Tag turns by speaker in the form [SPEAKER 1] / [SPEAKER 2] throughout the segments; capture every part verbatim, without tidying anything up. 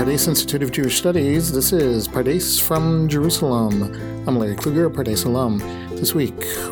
[SPEAKER 1] Pardes Institute of Jewish Studies. This is Pardes from Jerusalem. I'm Larry Kluger, a Pardes alum. This week,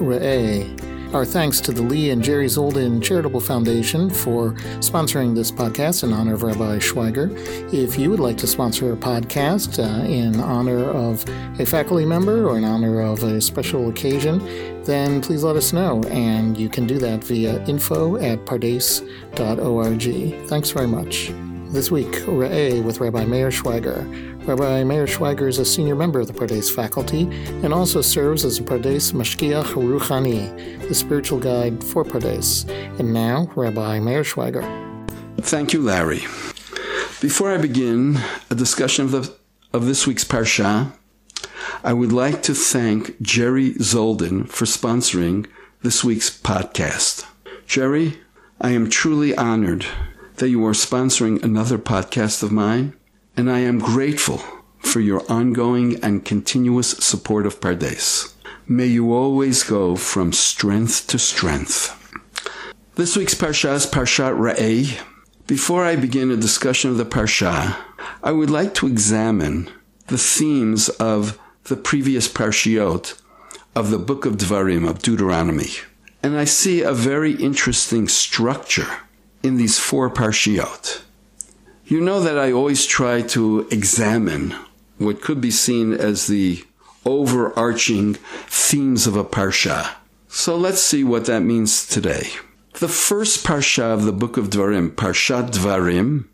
[SPEAKER 1] Re'eh. Our thanks to the Lee and Jerry Zolden Charitable Foundation for sponsoring this podcast in honor of Rabbi Schweiger. If you would like to sponsor a podcast uh, in honor of a faculty member or in honor of a special occasion, then please let us know, and you can do that via info at pardes dot org. Thanks very much. This week, Re'eh with Rabbi Meir Schweiger. Rabbi Meir Schweiger is a senior member of the Pardes faculty and also serves as a Pardes Mashgiach Ruchani, the spiritual guide for Pardes. And now, Rabbi Meir Schweiger.
[SPEAKER 2] Thank you, Larry. Before I begin a discussion of, the, of this week's Parsha, I would like to thank Jerry Zolden for sponsoring this week's podcast. Jerry, I am truly honored that you are sponsoring another podcast of mine, and I am grateful for your ongoing and continuous support of Pardes. May you always go from strength to strength. This week's Parsha is Parshat Re'eh. Before I begin a discussion of the Parsha, I would like to examine the themes of the previous Parshiot of the book of Dvarim, of Deuteronomy. And I see a very interesting structure in these four Parshiot. You know that I always try to examine what could be seen as the overarching themes of a Parsha. So let's see what that means today. The first Parsha of the book of Dvarim, Parshat Dvarim,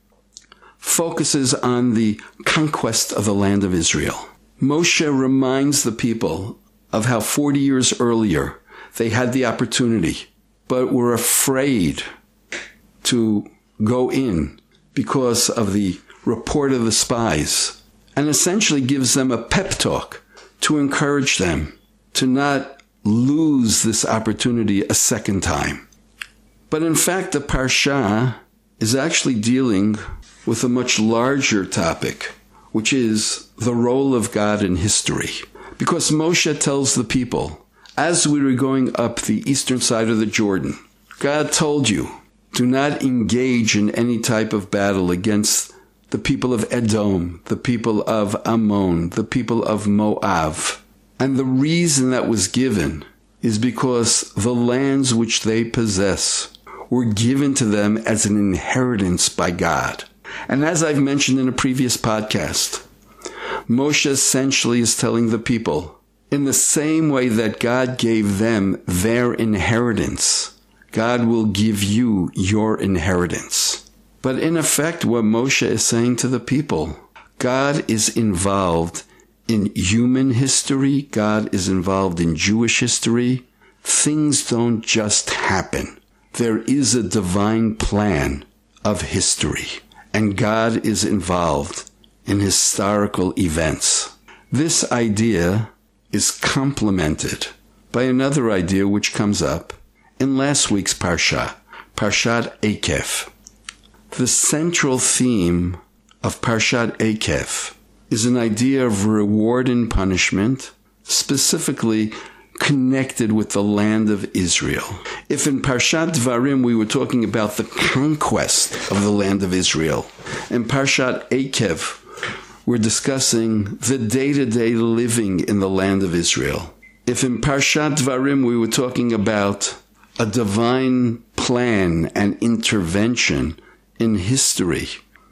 [SPEAKER 2] focuses on the conquest of the land of Israel. Moshe reminds the people of how forty years earlier they had the opportunity, but were afraid to go in because of the report of the spies, and essentially gives them a pep talk to encourage them to not lose this opportunity a second time. But in fact, the Parsha is actually dealing with a much larger topic, which is the role of God in history. Because Moshe tells the people, as we were going up the eastern side of the Jordan, God told you, do not engage in any type of battle against the people of Edom, the people of Ammon, the people of Moab. And the reason that was given is because the lands which they possess were given to them as an inheritance by God. And as I've mentioned in a previous podcast, Moshe essentially is telling the people, in the same way that God gave them their inheritance, God will give you your inheritance. But in effect, what Moshe is saying to the people, God is involved in human history. God is involved in Jewish history. Things don't just happen. There is a divine plan of history, and God is involved in historical events. This idea is complemented by another idea which comes up in last week's Parsha, Parshat Eikev. The central theme of Parshat Eikev is an idea of reward and punishment, specifically connected with the land of Israel. If in Parshat Dvarim we were talking about the conquest of the land of Israel, in Parshat Eikev we're discussing the day-to-day living in the land of Israel. If in Parshat Dvarim we were talking about a divine plan and intervention in history,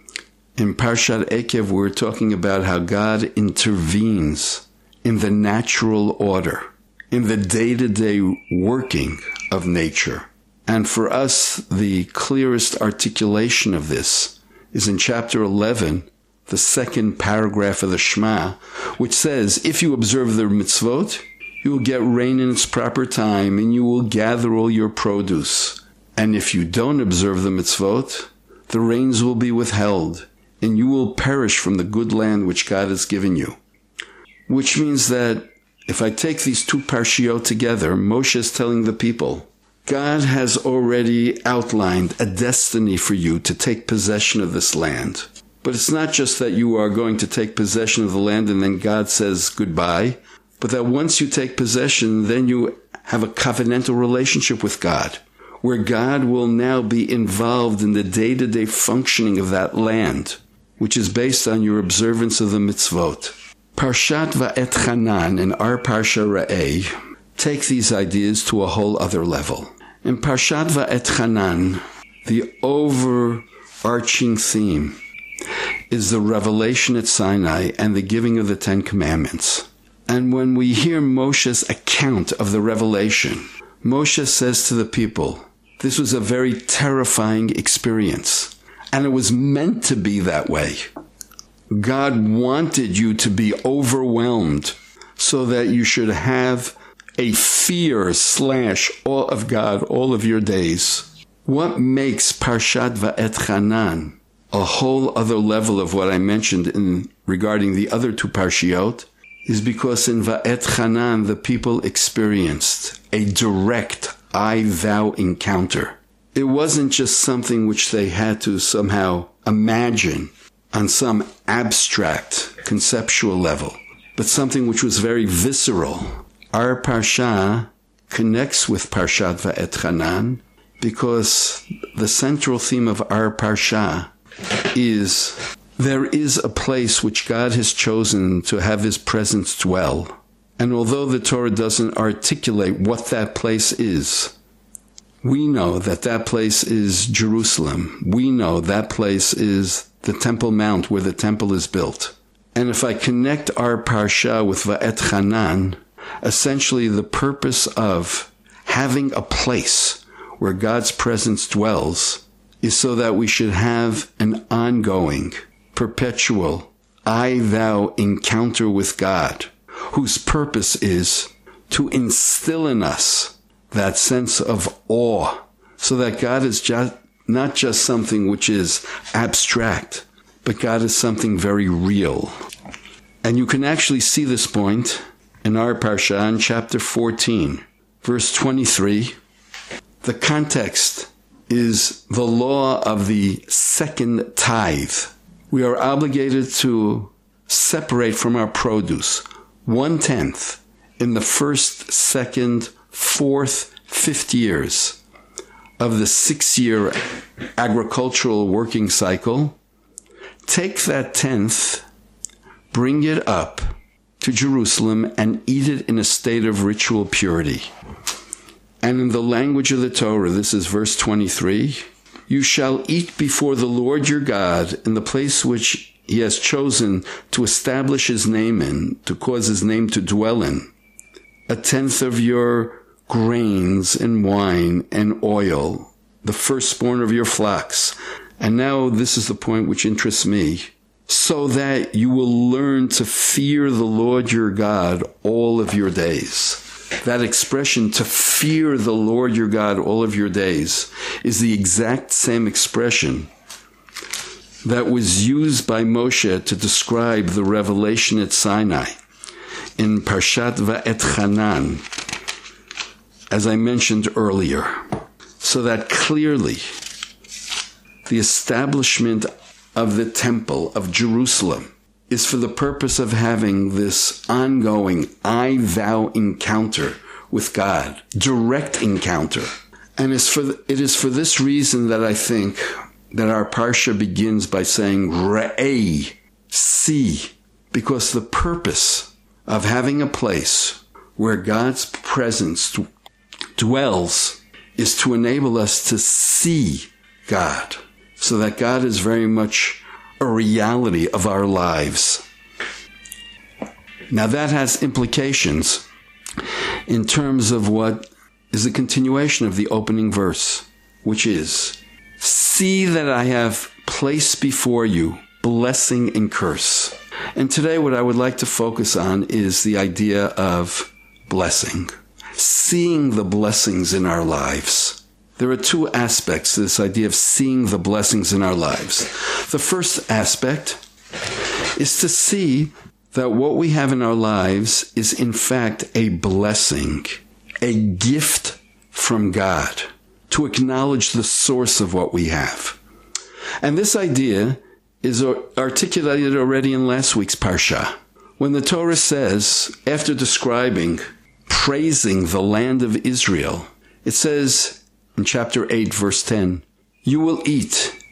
[SPEAKER 2] in Parshat Eikev we're talking about how God intervenes in the natural order, in the day-to-day working of nature. And for us, the clearest articulation of this is in chapter eleven, the second paragraph of the Shema, which says, if you observe the mitzvot, you will get rain in its proper time, and you will gather all your produce. And if you don't observe the mitzvot, the rains will be withheld, and you will perish from the good land which God has given you. Which means that if I take these two parshiot together, Moshe is telling the people, God has already outlined a destiny for you to take possession of this land. But it's not just that you are going to take possession of the land and then God says goodbye, but that once you take possession, then you have a covenantal relationship with God, where God will now be involved in the day-to-day functioning of that land. which is based on your observance of the mitzvot. Parshat Va'etchanan in our Parsha Re'eh take these ideas to a whole other level. In Parshat Va'etchanan, the overarching theme is the revelation at Sinai and the giving of the Ten Commandments. And when we hear Moshe's account of the revelation, Moshe says to the people, this was a very terrifying experience, and it was meant to be that way. God wanted you to be overwhelmed so that you should have a fear slash awe of God all of your days. What makes Parshat Va'etchanan a whole other level of what I mentioned in regarding the other two parshiot is because in Va'etchanan the people experienced a direct I-thou encounter. It wasn't just something which they had to somehow imagine on some abstract, conceptual level, but something which was very visceral. Our Parsha connects with Parshat Va'etchanan because the central theme of our Parsha is there is a place which God has chosen to have His presence dwell. And although the Torah doesn't articulate what that place is, we know that that place is Jerusalem. We know that place is the Temple Mount where the temple is built. And if I connect our Parsha with Va'etchanan, essentially the purpose of having a place where God's presence dwells is so that we should have an ongoing, perpetual, I-thou encounter with God, whose purpose is to instill in us that sense of awe, so that God is just, not just something which is abstract, but God is something very real. And you can actually see this point in our Parsha in chapter fourteen, verse twenty-three. The context is the law of the second tithe. We are obligated to separate from our produce one-tenth in the first, second, fourth, fifth years of the six-year agricultural working cycle. Take that tenth, bring it up to Jerusalem, and eat it in a state of ritual purity. And in the language of the Torah, this is verse twenty-three, you shall eat before the Lord your God in the place which He has chosen to establish His name in, to cause His name to dwell in, a tenth of your grains and wine and oil, the firstborn of your flocks. And now this is the point which interests me, so that you will learn to fear the Lord your God all of your days. That expression, to fear the Lord your God all of your days, is the exact same expression that was used by Moshe to describe the revelation at Sinai in Parshat Va'etchanan, as I mentioned earlier. So that clearly the establishment of the temple of Jerusalem is for the purpose of having this ongoing I-thou encounter with God, direct encounter. And it's for, it is for this reason that I think that our Parsha begins by saying, Re'eh, see, because the purpose of having a place where God's presence d- dwells is to enable us to see God, so that God is very much a reality of our lives. Now that has implications in terms of what is the continuation of the opening verse, which is, see that I have placed before you blessing and curse. And today what I would like to focus on is the idea of blessing, seeing the blessings in our lives. There are two aspects to this idea of seeing the blessings in our lives. The first aspect is to see that what we have in our lives is in fact a blessing, a gift from God, to acknowledge the source of what we have. And this idea is articulated already in last week's Parsha, when the Torah says, after describing, praising the land of Israel, it says, in chapter eight, verse ten, you will eat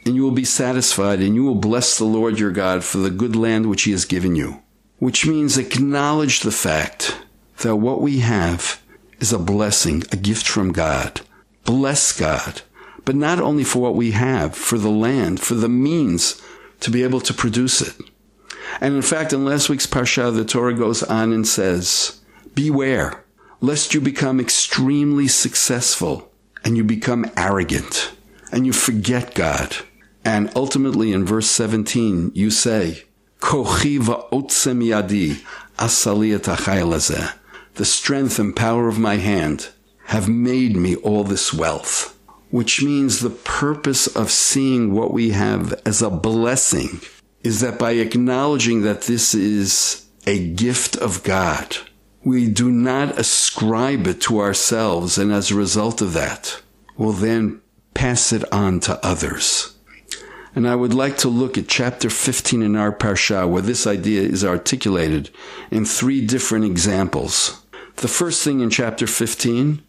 [SPEAKER 2] and you will be satisfied, and you will bless the Lord your God for the good land which he has given you. Which means acknowledge the fact that what we have is a blessing, a gift from God. Bless God, but not only for what we have, for the land, for the means to be able to produce it. And in fact, in last week's Parsha, the Torah goes on and says, beware, lest you become extremely successful and you become arrogant and you forget God. And ultimately in verse seventeen, you say, Kochi va'otzem yadi asali et hachayil hazeh. The strength and power of my hand have made me all this wealth. Which means the purpose of seeing what we have as a blessing is that by acknowledging that this is a gift of God, we do not ascribe it to ourselves, and as a result of that, we'll then pass it on to others. And I would like to look at chapter fifteen in our Parsha, where this idea is articulated in three different examples. The first thing in chapter fifteen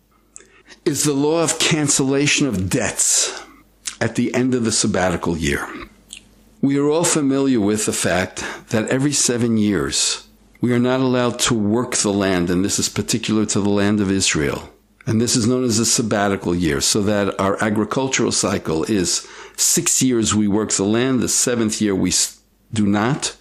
[SPEAKER 2] is the law of cancellation of debts at the end of the sabbatical year. We are all familiar with the fact that every seven years we are not allowed to work the land, and this is particular to the land of Israel. And this is known as a sabbatical year, so that our agricultural cycle is six years we work the land, the seventh year we do not.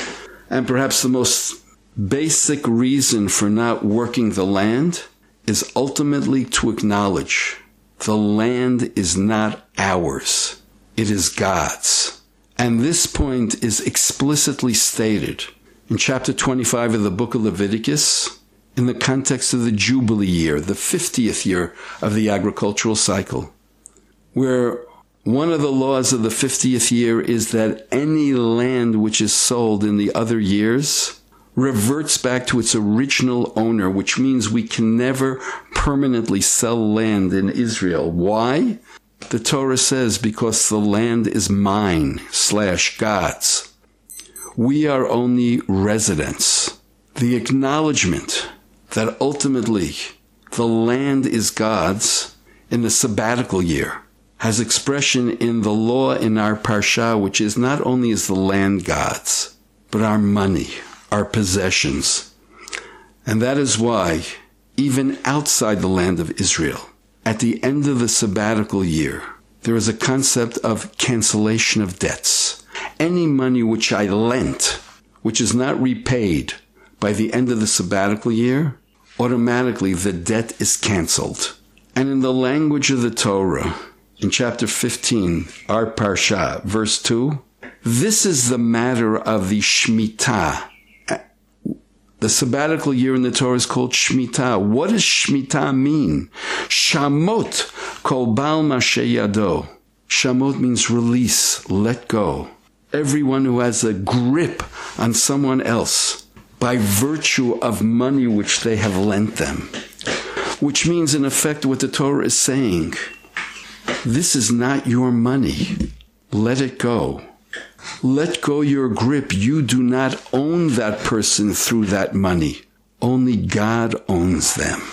[SPEAKER 2] And perhaps the most basic reason for not working the land is ultimately to acknowledge the land is not ours, it is God's. And this point is explicitly stated in chapter twenty-five of the book of Leviticus in the context of the Jubilee year, the fiftieth year of the agricultural cycle, where one of the laws of the fiftieth year is that any land which is sold in the other years reverts back to its original owner, which means we can never permanently sell land in Israel. Why? The Torah says, because the land is mine slash God's. We are only residents. The acknowledgement that ultimately the land is God's in the sabbatical year has expression in the law in our Parsha, which is not only is the land God's, but our money, our possessions. And that is why, even outside the land of Israel, at the end of the sabbatical year, there is a concept of cancellation of debts. Any money which I lent, which is not repaid by the end of the sabbatical year, automatically the debt is canceled. And in the language of the Torah, in chapter fifteen, our Parsha, verse two, this is the matter of the Shemitah. The sabbatical year in the Torah is called Shemitah. What does Shemitah mean? Shamot kol bal mashe yado. Shamot means release, let go. Everyone who has a grip on someone else by virtue of money which they have lent them. Which means, in effect, what the Torah is saying, this is not your money. Let it go. Let go your grip. You do not own that person through that money. Only God owns them.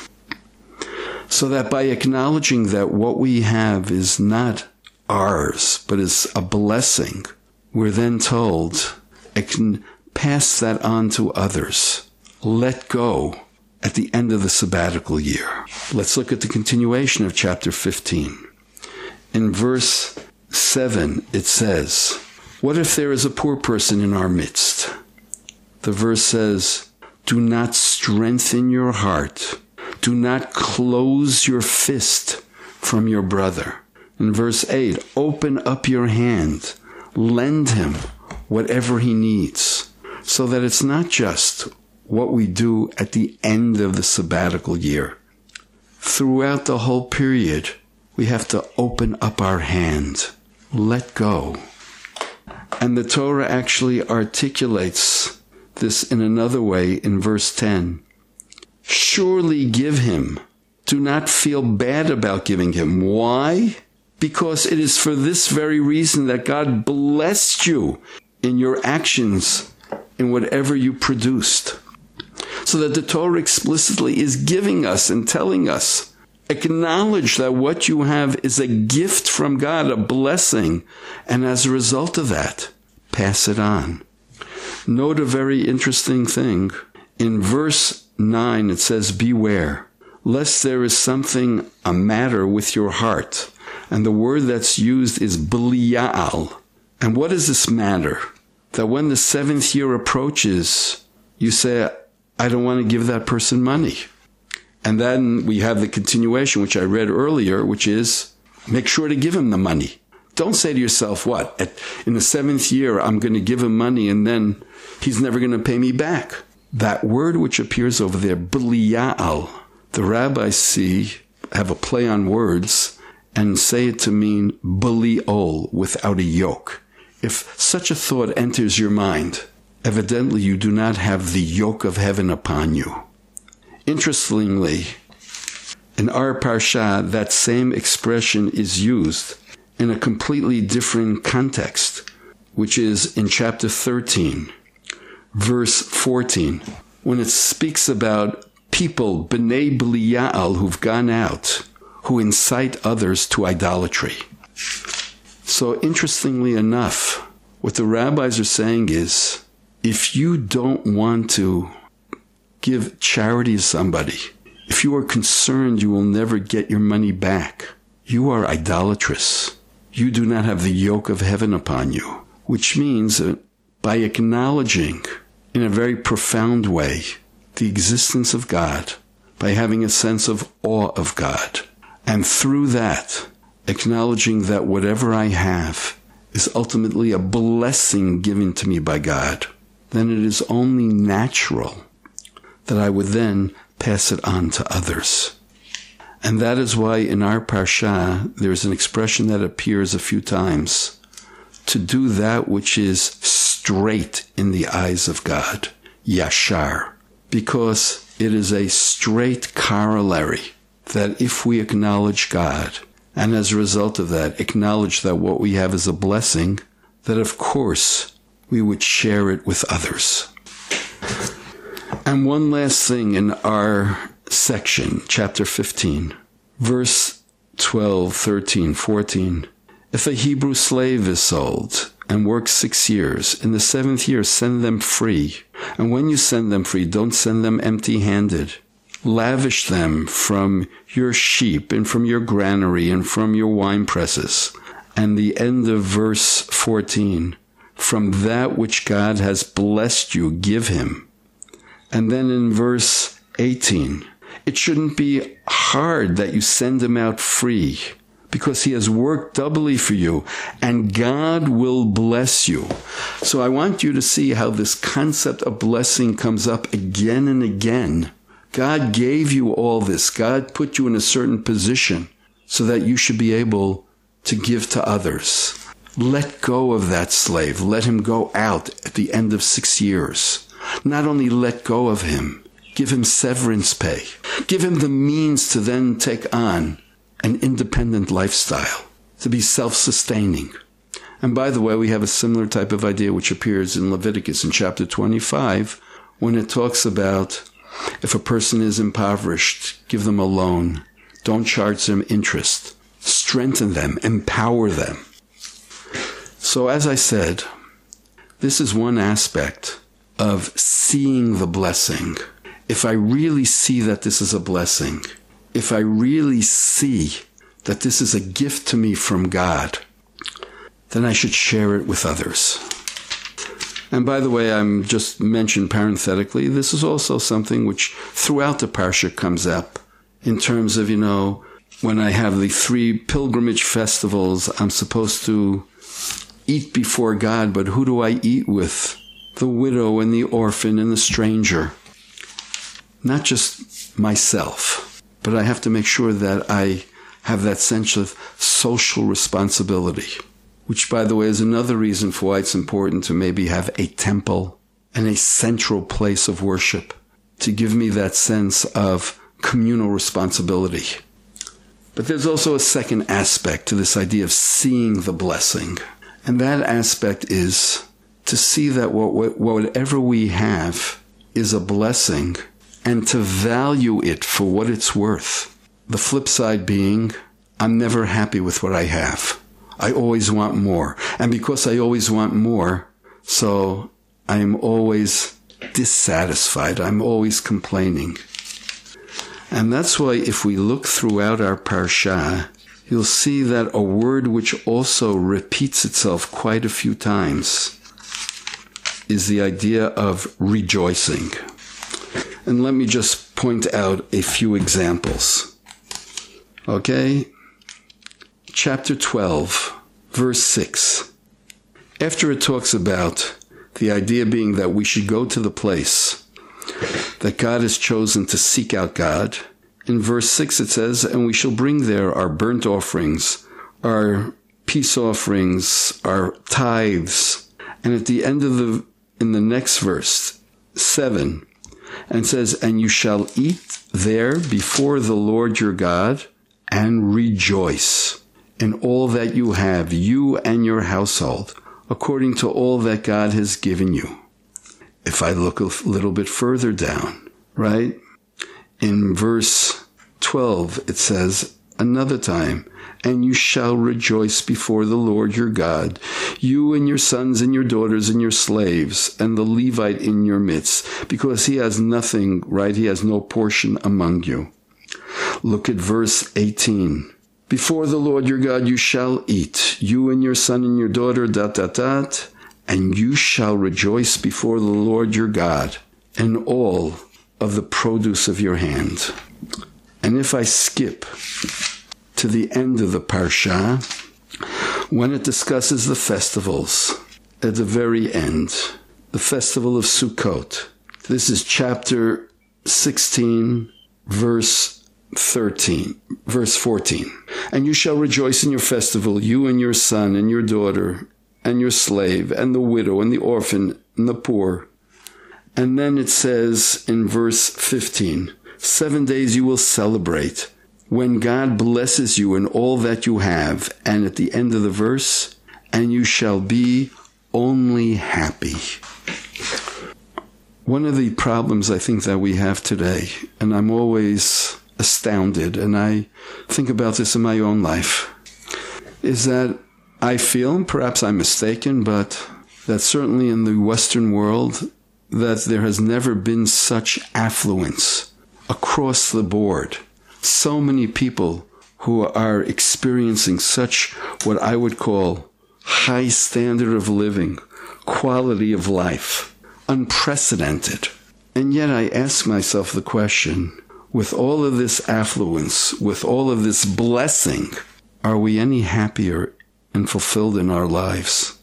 [SPEAKER 2] So that by acknowledging that what we have is not ours, but is a blessing, we're then told, I can pass that on to others. Let go at the end of the sabbatical year. Let's look at the continuation of chapter fifteen. In verse seven, it says, what if there is a poor person in our midst? The verse says, do not strengthen your heart. Do not close your fist from your brother. In verse eight, open up your hand. Lend him whatever he needs. So that it's not just what we do at the end of the sabbatical year. Throughout the whole period, we have to open up our hand. Let go. And the Torah actually articulates this in another way in verse ten. Surely give him. Do not feel bad about giving him. Why? Because it is for this very reason that God blessed you in your actions, in whatever you produced. So that the Torah explicitly is giving us and telling us, Acknowledge that what you have is a gift from God, a blessing, and as a result of that, pass it on. Note a very interesting thing. In verse nine, it says, beware, lest there is something, a matter with your heart. And the word that's used is Belial. And what is this matter? That when the seventh year approaches, you say, I don't want to give that person money. And then we have the continuation, which I read earlier, which is, make sure to give him the money. Don't say to yourself, what, At, in the seventh year, I'm going to give him money and then he's never going to pay me back. That word which appears over there, Belial, the rabbis see, have a play on words and say it to mean Beliol, without a yoke. If such a thought enters your mind, evidently you do not have the yoke of heaven upon you. Interestingly, in our parsha, that same expression is used in a completely different context, which is in chapter thirteen, verse fourteen, when it speaks about people, B'nai Belial, who've gone out, who incite others to idolatry. So interestingly enough, what the rabbis are saying is, if you don't want to give charity to somebody, if you are concerned you will never get your money back, you are idolatrous. You do not have the yoke of heaven upon you, which means that by acknowledging in a very profound way the existence of God, by having a sense of awe of God, and through that, acknowledging that whatever I have is ultimately a blessing given to me by God, then it is only natural that I would then pass it on to others. And that is why in our parsha, there's an expression that appears a few times, to do that which is straight in the eyes of God, yashar, because it is a straight corollary that if we acknowledge God, and as a result of that, acknowledge that what we have is a blessing, that of course we would share it with others. And one last thing in our section, chapter fifteen, verse twelve, thirteen, fourteen. If a Hebrew slave is sold and works six years, in the seventh year send them free. And when you send them free, don't send them empty-handed. Lavish them from your sheep and from your granary and from your wine presses. And the end of verse fourteen, from that which God has blessed you, give him. And then in verse eighteen, it shouldn't be hard that you send him out free, because he has worked doubly for you, and God will bless you. So I want you to see how this concept of blessing comes up again and again. God gave you all this. God put you in a certain position so that you should be able to give to others. Let go of that slave. Let him go out at the end of six years. Not only let go of him, give him severance pay. Give him the means to then take on an independent lifestyle, to be self-sustaining. And by the way, we have a similar type of idea which appears in Leviticus in chapter twenty-five, when it talks about if a person is impoverished, give them a loan. Don't charge them interest. Strengthen them, empower them. So as I said, this is one aspect of seeing the blessing. If I really see that this is a blessing, if I really see that this is a gift to me from God, then I should share it with others. And by the way, I'm just mentioned parenthetically, this is also something which throughout the parsha comes up in terms of, you know, when I have the three pilgrimage festivals, I'm supposed to eat before God, but who do I eat with? The widow and the orphan and the stranger. Not just myself, but I have to make sure that I have that sense of social responsibility, which, by the way, is another reason for why it's important to maybe have a temple and a central place of worship to give me that sense of communal responsibility. But there's also a second aspect to this idea of seeing the blessing. And that aspect is to see that what, whatever we have is a blessing and to value it for what it's worth. the flip side being, I'm never happy with what I have. I always want more. And because I always want more, so I'm always dissatisfied. I'm always complaining. And that's why if we look throughout our parsha, you'll see that a word which also repeats itself quite a few times is the idea of rejoicing. And let me just point out a few examples. Okay? Chapter twelve, verse six. After it talks about the idea being that we should go to the place that God has chosen to seek out God, in verse six it says, and we shall bring there our burnt offerings, our peace offerings, our tithes. And at the end of the, in the next verse, seven, and says, and you shall eat there before the Lord your God and rejoice in all that you have, you and your household, according to all that God has given you. If I look a little bit further down, right? In verse twelve, it says, another time, and you shall rejoice before the Lord your God, you and your sons and your daughters and your slaves, and the Levite in your midst, because he has nothing, right? He has no portion among you. Look at verse eighteen. Before the Lord your God you shall eat, you and your son and your daughter, dot, dot, dot, and you shall rejoice before the Lord your God in all of the produce of your hand. And if I skip to the end of the parsha, when it discusses the festivals, at the very end, the festival of Sukkot. This is chapter sixteen, verse thirteen, verse fourteen. And you shall rejoice in your festival, you and your son and your daughter and your slave and the widow and the orphan and the poor. And then it says in verse fifteen, seven days you will celebrate when God blesses you in all that you have. And at the end of the verse, and you shall be only happy. One of the problems I think that we have today, and I'm always astounded, and I think about this in my own life, is that I feel, and perhaps I'm mistaken, but that certainly in the Western world, that there has never been such affluence across the board. So many people who are experiencing such what I would call high standard of living, quality of life, unprecedented. And yet I ask myself the question, with all of this affluence, with all of this blessing, are we any happier and fulfilled in our lives?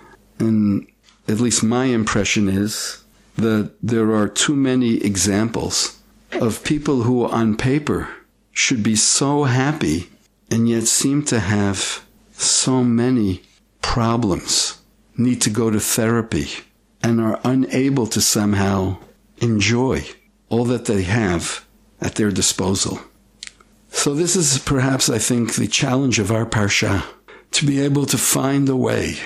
[SPEAKER 2] And at least my impression is that there are too many examples of people who on paper should be so happy and yet seem to have so many problems, need to go to therapy, and are unable to somehow enjoy all that they have at their disposal. So this is perhaps, I think, the challenge of our parsha, to be able to find a way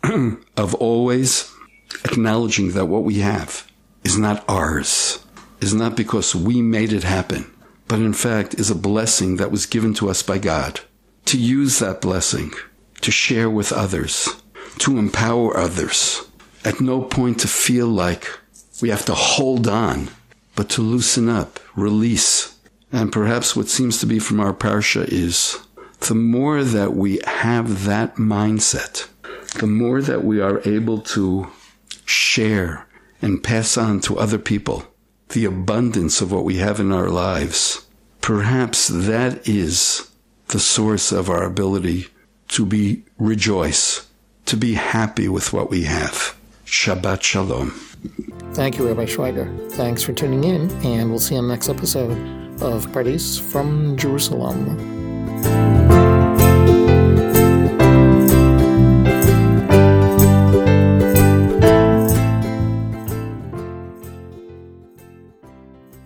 [SPEAKER 2] of always acknowledging that what we have is not ours, is not because we made it happen, but in fact is a blessing that was given to us by God, to use that blessing, to share with others, to empower others, at no point to feel like we have to hold on, but to loosen up, release. And perhaps what seems to be from our parsha is the more that we have that mindset, the more that we are able to share and pass on to other people the abundance of what we have in our lives, perhaps that is the source of our ability to be rejoice, to be happy with what we have. Shabbat Shalom.
[SPEAKER 1] Thank you, Rabbi Schweiger. Thanks for tuning in, and we'll see you on the next episode of Pardes from Jerusalem.